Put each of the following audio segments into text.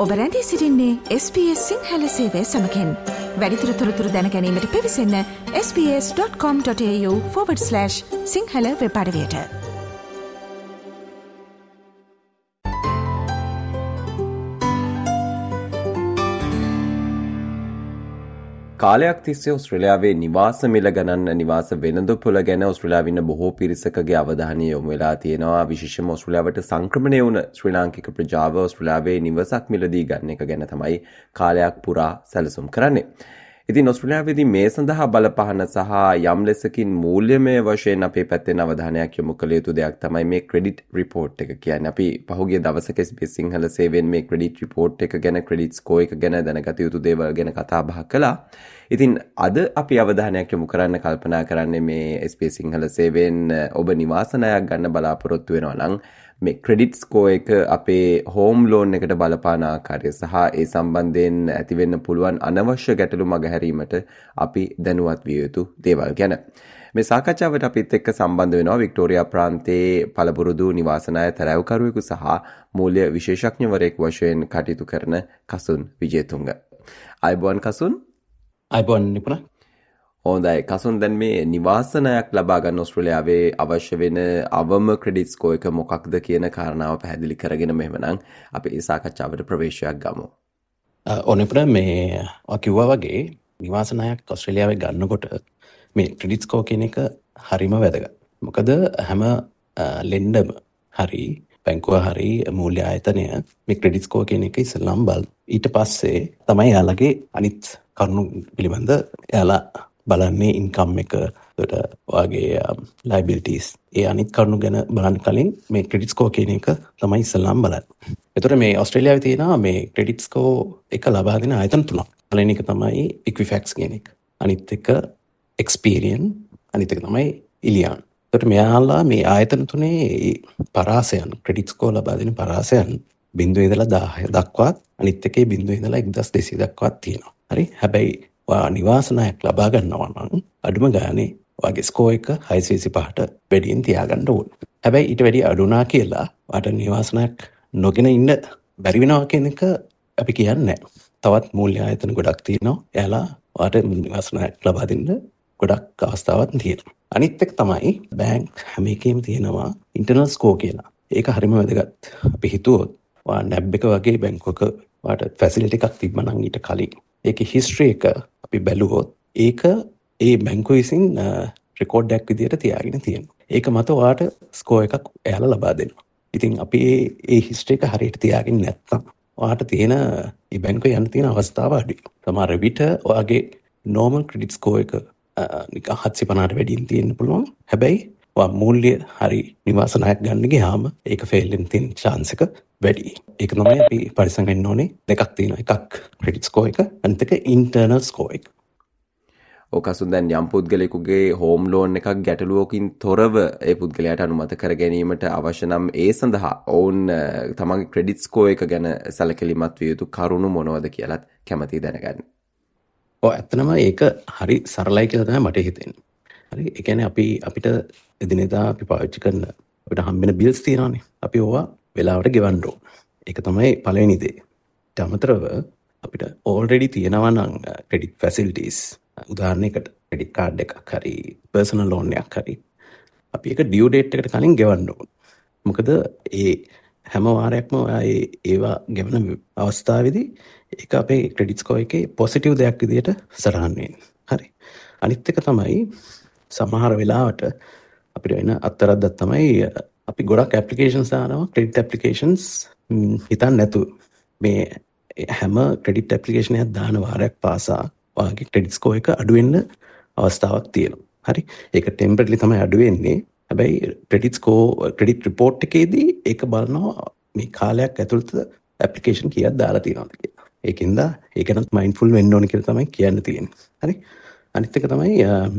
ඔබ රැඳී සිටින්නේ SBS සිංහල සේවය සමකෙන්. වැඩිදුර තොරතුරු දැන ගැනීමට පිවිසන්න sbs.com.au/සිංහල වෙබ් අඩවියට. කාලයක් තිස්සේ ඔස්ට්‍රේලියාවේ නිවාස මිල ගණන් නිවාස වෙළඳපොළ ගැන ඔස්ට්‍රේලියාවේ ඉන්න බොහෝ පිරිසකගේ අවධානය යොමු වෙලා තියෙනවා. විශේෂයෙන්ම ඔස්ට්‍රේලියාවට සංක්‍රමණය වුණ ශ්‍රී ලාංකික ප්‍රජාව ඔස්ට්‍රේලියාවේ නිවසක් මිලදී ගන්න එක ගැන තමයි කාලයක් පුරා සැලසුම් කරන්නේ. ඉතින් ඔස්ට්‍රේලියාවේදී මේ සඳහා බලපහන සහ යම් ලෙසකින් මූල්‍යමය වශයෙන් අපේ පැත්තෙන් අවධානයක් යොමු කළ යුතු දෙයක් තමයි මේ ක්‍රෙඩිට් රිපෝට් එක කියන්නේ. අපි පහුගිය දවසක SBS සිංහල සේවයෙන් මේ ක්‍රෙඩිට් රිපෝට් එක ගැන ක්‍රෙඩිට් ස්කෝර් එක ගැන දැනගත යුතු දේවල් ගැන කතා බහ කළා. ඉතින් අද අපි අවධානයක් යොමු කරන්න කල්පනා කරන්නේ මේ SBS සිංහල සේවයෙන් ඔබ නිවාස ණයක් ගන්න බලාපොරොත්තු වෙනවා නම් මේ ක්‍රෙඩිට් ස්කෝර් එක අපේ හෝම් ලෝන් එකට බලපාන ආකාරය සහ ඒ සම්බන්ධයෙන් ඇතිවෙන්න පුළුවන් අනවශ්‍ය ගැටලු මගහැරීමට අපි දැනුවත් විය යුතු දේවල් ගැන. මේ සාකච්ඡාවට අපිත් එක්ක සම්බන්ධ වෙනවා වික්ටෝරියා ප්‍රාන්තයේ පළපුරුදු නිවාස ණය තරැවුකරුවෙකු සහ මූල්‍ය විශේෂඥවරයෙකු වශයෙන් කටයුතු කරන කසුන් විජේතුංග. අයබෝන් කසුන්. අයබෝන් නිපුණ. හොඳයි කසුන්, දැන් මේ නිවාස ණයක් ලබා ගන්න ඔස්ට්‍රේලියාවේ අවශ්‍ය වෙන අවම ක්‍රෙඩිට් ස්කෝර් එක මොකක්ද කියන කාරණාව පැහැදිලි කරගෙන මෙහෙමනම් අපි මේ සාකච්ඡාවට ප්‍රවේශයක් ගමු. ඕනෙපුණ මේ කිව්වා වගේ නිවාස ණයක් ඔස්ට්‍රේලියාවේ ගන්නකොට මේ ක්‍රෙඩිට් ස්කෝර් කියන එක හරිම වැදගත්. මොකද හැම ලෙන්ඩම හරි බැංකුව හරි මූල්‍ය ආයතනය මේ ක්‍රෙඩිට් ස්කෝර් කියන එක ඉස්සෙල්ලාම බලන. ඊට පස්සේ තමයි එයාලගේ අනිත් කරුණු පිළිබඳ එයාලා බලන්නේ ඉන්කම් එක, වගේ ලයිබිලිටීස්, ඒ අනිත් කරුණු ගැන බලන්න කලින් මේ ක්‍රෙඩිට් ස්කෝර් කියන එක තමයි ඉස්සෙල්ලාම බලන්නේ. එතකොට මේ ඔස්ට්‍රේලියාවේ තියෙනවා මේ ක්‍රෙඩිට් ස්කෝර් එක ලබා දෙන ආයතන තුනක්. පළවෙනි එක තමයි Equifax කියන එක. අනිත් එක Experian, අනිත් එක තමයි Illian. එතකොට මෙයාලා මේ ආයතන තුනේ පරාසයන් ක්‍රෙඩිට් ස්කෝර් ලබා දෙන පරාසයන් 0 ඉඳලා 10 දක්වාත්, අනිත් එකේ 0 ඉඳලා 1200 දක්වාත් තියෙනවා. හරි. හැබැයි නිවාස ණයක් ලබා ගන්නවා නම් අඩුම ගානේ ඔයාගේ ස්කෝර් එක 625ට වැඩියෙන් තියාගන්න ඕන. හැබැයි ඊට වැඩි අඩු නා කියලා ඔයාට නිවාස ණයක් නොගෙන ඉන්න බැරි වෙනවා කියන එක අපි කියන්නේ නැහැ. තවත් මූල්‍ය ආයතන ගොඩක් තියෙනවා. එයාලා ඔයාට නිවාස ණයක් ලබා දෙන්න ගොඩක් අවස්ථාවක් තියෙනවා. අනිත් එක තමයි බැංක් හැම එකෙම තියෙනවා ඉන්ටර්නල් ස්කෝර් කියලා. ඒක හරිම වැදගත්. අපි හිතුවොත් ඔයා නැබ් එක වගේ බැංකුවක ඔයාට ෆැසිලිටි එකක් තිබ්බනම් ඊට කලින් ඒකේ හිස්ටරි එක අපි බැලුවොත් ඒක ඒ බැංකුව විසින් රෙකෝඩ් එකක් විදියට තියාගෙන තියෙනවා. ඒක මත ඔයාට ස්කෝර් එකක් එයාලා ලබා දෙනවා. ඉතින් අපි ඒ හිස්ටරි එක හරියට තියාගෙන නැත්නම් ඔයාට තියෙන මේ බැංකුවේ යන්න තියෙන අවස්ථාව අඩුයි. සමහර විට ඔයාගේ normal credit score එක නිකන් 750ට වැඩියෙන් තියෙන්න පුළුවන්. හැබැයි ඔයා මූල්‍ය හරි නිවාස ණයක් ගන්න ගියාම ඒක ෆේල් වෙන්න තියෙන chance එක වැඩි. ඒක තමයි අපි පරිස්සම් වෙන්න ඕනේ. දෙකක් තියෙනවා. එකක් credit score එක, අනිත් එක internal score එක. ඔකසුන්, දැන් යම් පුද්ගලයෙකුගේ හෝම් ලෝන් එකක් ගැටලුවකින් තොරව ඒ පුද්ගලයාට අනුමත කර ගැනීමට අවශ්‍ය නම් ඒ සඳහා ඔවුන් තමන්ගේ ක්‍රෙඩිට් ස්කෝර් එක ගැන සැලකිලිමත් විය යුතු කරුණු මොනවද කියලාත් කැමතියි දැනගන්න. ඇත්තනම ඒක හරි සරලයි කියලා තමයි මට හිතෙන්නේ. හරි. ඒ කියන්නේ අපිට එදිනෙදා අපි පාවිච්චි කරන අපිට හම්බෙන බිල්ස් තියෙනවානේ. අපි ඕවා වෙලාවට ගෙවන්න ඕන. ඒක තමයි පළවෙනි දේ. ඊට අමතරව අපිට ඕල්රෙඩි තියෙනවා නම් ක්‍රෙඩිට් ෆැසිලිටිස්, උදාහරණයකට ක්‍රෙඩිට් කාඩ් එකක් හරි පර්සනල් ලෝන් එකක් හරි අපි ඒක ඩියු ඩේට් එකට කලින් ගෙවන්න ඕන. මොකද ඒ හැම වාරයක්ම ඒවා ගෙවන අවස්ථාවේදී ඒක අපේ ක්‍රෙඩිට් ස්කෝර් එකේ පොසිටිව් දෙයක් විදියට සරහන් වෙන්නේ. හරි. අනිත් එක තමයි සමහර වෙලාවට අපිට වෙන අත්තරද්දක් තමයි අපි ගොඩක් ඇප්ලිකේෂන්ස් දානවා, ක්‍රෙඩිට් ඇප්ලිකේෂන්ස් හිතන්න නැතුව. මේ හැම ක්‍රෙඩිට් ඇප්ලිකේෂන් එකක් දාන වාරයක් පාසා ඔයාගේ ක්‍රෙඩිට් ස්කෝර් එක අඩු වෙන්න අවස්ථාවක් තියෙනවා. හරි. ඒක ටෙම්පරරිලි තමයි අඩු වෙන්නේ. හැබැයි ක්‍රෙඩිට් රිපෝට් එකේදී ඒක බලනවා මේ කාලයක් ඇතුළත ඇප්ලිකේෂන් කීයක් දාලා තියෙනවද කියලා. ඒකින්ද ඒකනත් මයින්ඩ්ෆුල් වෙන්න ඕනේ කියලා තමයි කියන්න තියෙන්නේ. හරි. අනිත් එක තමයි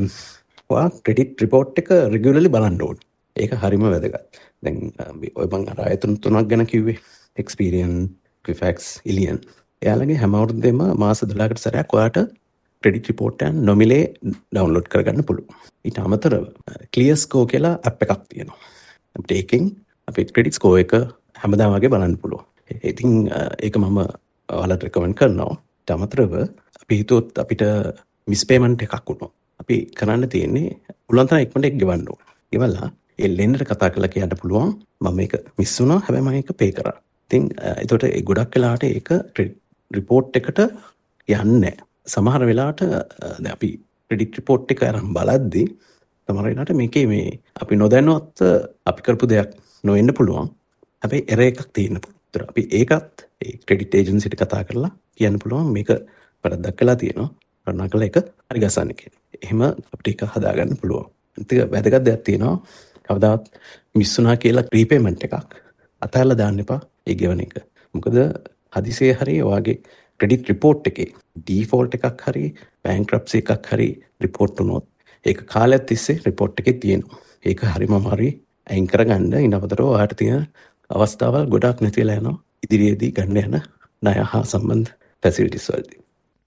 ඔයා ක්‍රෙඩිට් රිපෝට් එක රෙගියුලර්ලි බලන්න ඕනේ. ඒක හරිම වැදගත්. දැන් ඔය මං අර ආයතන තුනක් ගැන කිව්වේ. Experian, Equifax, Illian. එයාලගේ හැම අවුරුද්දෙම මාස 12කට සැරයක් ඔයාට ක්‍රෙඩිට් රිපෝට් එක නොමිලේ ඩවුන්ලෝඩ් කරගන්න පුළුවන්. ඊට අමතරව Clear Score කියලා ඇප් එකක් තියෙනවා. අපිට ඒකෙන් අපේ ක්‍රෙඩිට් ස්කෝර් එක හැමදාම වගේ බලන්න පුළුවන්. ඉතින් ඒක මම ඔයාලට රෙකමන්ඩ් කරනවා. අමතරව අපි හිතුවොත් අපිට මිස්පේමන්ට් එකක් වුණා. අපි කරන්න තියෙන්නේ පුළුවන් තරම් ඉක්මනට ඒක ගෙවන්න ඕන. ගෙවලා ඒ ලෙන්ඩර්ට කතා කරලා කියන්න පුළුවන් මම මේක මිස් වුණා හැබැයි මම ඒක පේ කරා. ඉතින් ඒකට ඒ ගොඩක් වෙලාවට ඒක රිපෝට් එකට යන්නේ නැහැ. සමහර වෙලාවට දැන් අපි ක්‍රෙඩිට් රිපෝට් එක අරන් බලද්දී සමහර වෙලාවට මේකේ මේ අපි නොදැනුවත් අපි කරපු දෙයක් නොවෙන්න පුළුවන්. හැබැයි එරර් එකක් තියෙන්න පුළුවන්. අපි ඒකත් ඒ ක්‍රෙඩිට් ඒජන්සිට කතා කරලා කියන්න පුළුවන් මේක වැරද්දක් වෙලා තියෙනවා. කරුණාකරලා ඒක හරි ගසන්න කියලා. එහෙම අපිට ඒක හදාගන්න පුළුවන්. ඒක වැදගත් දෙයක් තියෙනවා. කවදාවත් මිස් වුණා කියලා රීපේමන්ට් එකක් අතහැරලා දාන්න එපා ඒ ගෙවන එක. මොකද හදිසියේ හරි ඔයාගේ ක්‍රෙඩිට් රිපෝට් එකේ ඩිෆෝල්ට් එකක් හරි බැංක්‍රප්සි එකක් හරි රිපෝට් වුණොත් ඒක කාලයක් තිස්සේ රිපෝට් එකේ තියෙනවා. ඒක හරිම අමාරුයි අයින් කරගන්න. ඊනවතරව ඔයාට තියෙන අවස්ථාවල් ගොඩක් නැතිලා යනවා ඉදිරියේදී ගන්න යන ණය හා සම්බන්ධ ෆැසිලිටිස් වලදී.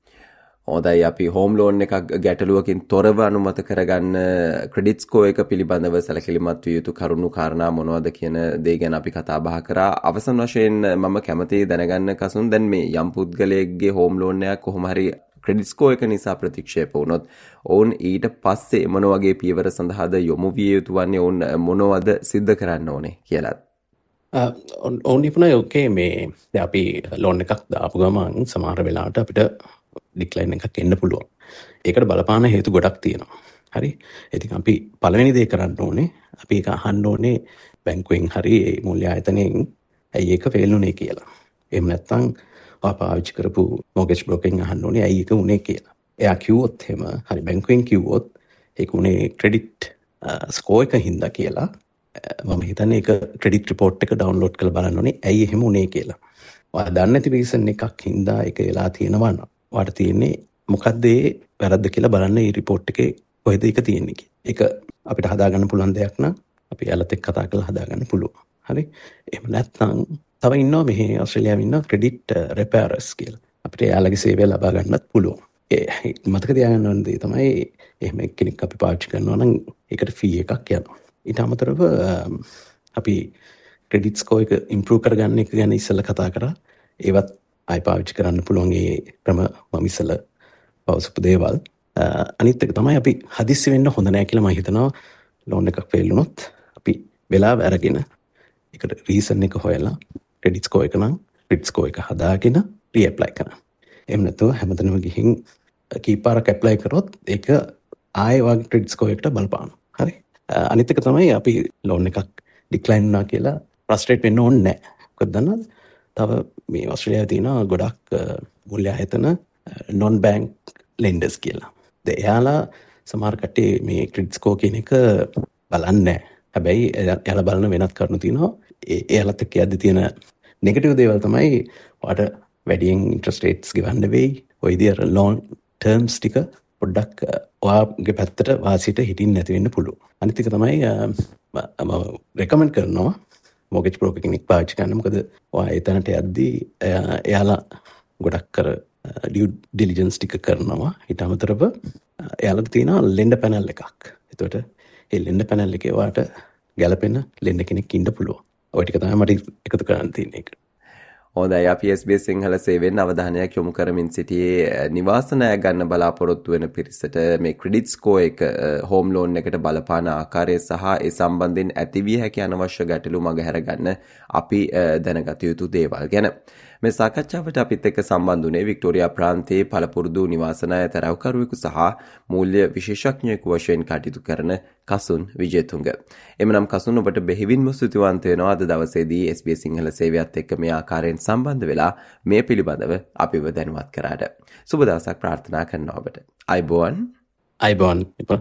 හොඳයි අපි හෝම් ලෝන් එකක් ගැටලුවකින් තොරව අනුමත කරගන්න ක්‍රෙඩිට් ස්කෝ එක පිළිබඳව සැලකිලිමත් විය යුතු කරුණු කාරණා මොනවද කියන දේ ගැන අපි කතා බහ කරා. අවසන් වශයෙන් මම කැමතියි දැනගන්න කසුන් දැන් මේ යම් පුද්ගලයෙක්ගේ හෝම් ලෝන් එකක් කොහොම හරි ක්‍රෙඩිට් ස්කෝ එක නිසා ප්‍රතික්ෂේප වුණොත් ඔවුන් ඊට පස්සේ මොන වගේ පියවර සඳහාද යොමු විය යුතු වන්නේ, ඔවුන් මොනවද සිද්ධ කරන්න ඕනේ කියලා? ඔවුන් ඉපුණා ඕකේ මේ දැන් අපි ලෝන් එකක් දාපු ගමන් සමහර වෙලාවට අපිට ඩික්ලයින් එකක් එන්න පුළුවන්. ඒකට බලපාන හේතු ගොඩක් තියෙනවා. හරි. ඉතින් අපි පළවෙනි දේ කරන්න ඕනේ අපි ඒක අහන්න ඕනේ බැංකුවෙන් හරි ඒ මූල්‍ය ආයතනයෙන් ඇයි ඒක ෆේල් වුනේ කියලා. එහෙම නැත්නම් පාවිච්චි කරපු මොගේජ් බ්‍රෝකර්ගෙන් අහන්න ඕනේ ඇයි ඒක උනේ කියලා. එයා කිව්වොත් එහෙම හරි බැංකුවෙන් කිව්වොත් ඒක උනේ ක්‍රෙඩිට් ස්කෝර් එක හින්දා කියලා මම හිතන්නේ ඒක ක්‍රෙඩිට් රිපෝට් එක ඩවුන්ලෝඩ් කරලා බලන්න ඕනේ ඇයි එහෙම උනේ කියලා. ඔයා දන්නේ නැති රීසන් එකක් හින්දා ඒක වෙලා තියෙනවා නම් ඔයාට තියෙන්නේ මොකක්ද ඒ වැරද්ද කියලා බලන්න මේ රිපෝට් එකේ කොහෙද ඒක තියෙන්නේ කියලා. ඒක අපිට හදාගන්න පුළුවන් දෙයක් නම් අපි යාළුවත් එක්ක කතා කරලා හදාගන්න පුළුවන්. හරි. එහෙම නැත්නම් තව ඉන්නවා මෙහි ඕස්ට්‍රේලියාවේ ඉන්න ක්‍රෙඩිට් රිපෙයරර්ස් කියලා. අපිට යාළුවගේ සේවය ලබා ගන්නත් පුළුවන්. ඒ මතක තියාගන්න ඕන දේ තමයි එහෙම කෙනෙක් අපි පාවිච්චි කරනවා නම් ඒකට ෆී එකක් යනවා. ඊට අමතරව අපි ක්‍රෙඩිට් ස්කෝර් එක ඉම්ප්‍රූව් කරගන්න එක ගැන ඉස්සෙල්ලා කතා කරා. ඒවත් ආයි පාවිච්චි කරන්න පුළුවන් ඒ ක්‍රම මම ඉස්සෙල්ලා පවසපු දේවල්. අනිත් එක තමයි අපි හදිස්සි වෙන්න හොඳ නැහැ කියලා මම හිතනවා. ලෝන් එකක් ෆේල් වුණොත් අපි වෙලාව අරගෙන ඒකට රීසන් එක හොයලා ක්‍රෙඩිට් ස්කෝර් එක නම් ක්‍රෙඩිට් ස්කෝර් එක හදාගෙන රීඇප්ලයි කරන්න. එහෙම නැත්නම් හැමතැනම ගිහින් කීපාරක් ඇප්ලයි කරොත් ඒක ආයෙ වගේ ක්‍රෙඩිට් ස්කෝර් එකට බලපානවා. හරි. අනිත් එක තමයි අපි ලෝන් එකක් ඩික්ලයින් වුණා කියලා ෆ්‍රස්ට්‍රේට් වෙන්න ඕනේ නැහැ. මොකද දන්නවද? තව මේ ඕස්ට්‍රේලියාවේ තියෙන ගොඩක් මූල්‍ය ආයතන non bank lenders කියලා. එයාලා සමහර කට්ටිය මේ ක්‍රෙඩිට් ස්කෝර් කියන එක බලන්නේ නැහැ. හැබැයි එයාලා බලන වෙනත් කරුණු තියෙනවා. එයාලත් එක්ක යද්දි තියෙන නෙගටිව් දේවල් තමයි ඔයාට වැඩියෙන් ඉන්ට්‍රස්ට් රේට්ස් ගෙවන්න වෙයි. ඔය විදිහට ලෝන් ටර්ම්ස් ටික පොඩ්ඩක් ඔයාගේ පැත්තට වාසියට හිටින්න නැති වෙන්න පුළුවන්. අනිත් එක තමයි මම රෙකමන්ඩ් කරනවා මොගේජ් බ්‍රෝකර් කෙනෙක් පාවිච්චි කරන්න. මොකද ඔයා ඒ තැනට යද්දී එයාලා ගොඩක් කර ඩියු ඩිලිජන්ස් ටික කරනවා. ඊට අමතරව එයාලට තියෙනවා ලෙන්ඩර් පැනල් එකක්. එතකොට ඒ ලෙන්ඩර් පැනල් එකේ ඔයාට ගැලපෙන ලෙන්ඩර් කෙනෙක් ඉන්න පුළුවන්. ඔය ටික තමයි මට එකතු කරන්න තියෙන්නේ. හොඳයි අපි SBS සිංහල සේවයෙන් අවධානයක් යොමු කරමින් සිටියේ නිවාස ණය ගන්න බලාපොරොත්තු වෙන පිරිසට මේ ක්‍රෙඩිට් ස්කෝර් එක හෝම් ලෝන් එකට බලපාන ආකාරය සහ ඒ සම්බන්ධයෙන් ඇතිවිය හැකි අනවශ්‍ය ගැටලු මගහැර ගන්න අපි දැනගත යුතු දේවල් ගැන මේ සාකච්ඡාවට අපිත් එක්ක සම්බන්ධ වුණේ වික්ටෝරියා ප්‍රාන්තයේ පළපුරුදු නිවාස ණය තරවකරුවෙකු සහ මූල්‍ය විශේෂඥයෙකු වශයෙන් කටයුතු කරන කසුන් විජේතුංග. එමනම් කසුන් ඔබට බෙහෙවින්ම ස්තුතිවන්ත වෙනවා අද දවසේදී SBS සිංහල සේවයත් එක්ක මේ ආකාරයෙන් සම්බන්ධ වෙලා මේ පිළිබඳව අපිව දැනුවත් කරාට. සුබ දවසක් ප්‍රාර්ථනා කරනවා ඔබට. අයබෝවන්. අයබෝවන්.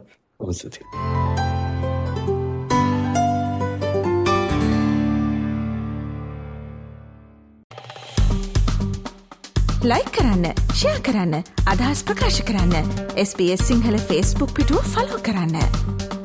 ලයික් කරන්න, ෂෙයා කරන්න, අදහස් ප්‍රකාශ කරන්න. SBS සිංහල Facebook පිටුව ෆලෝ කරන්න.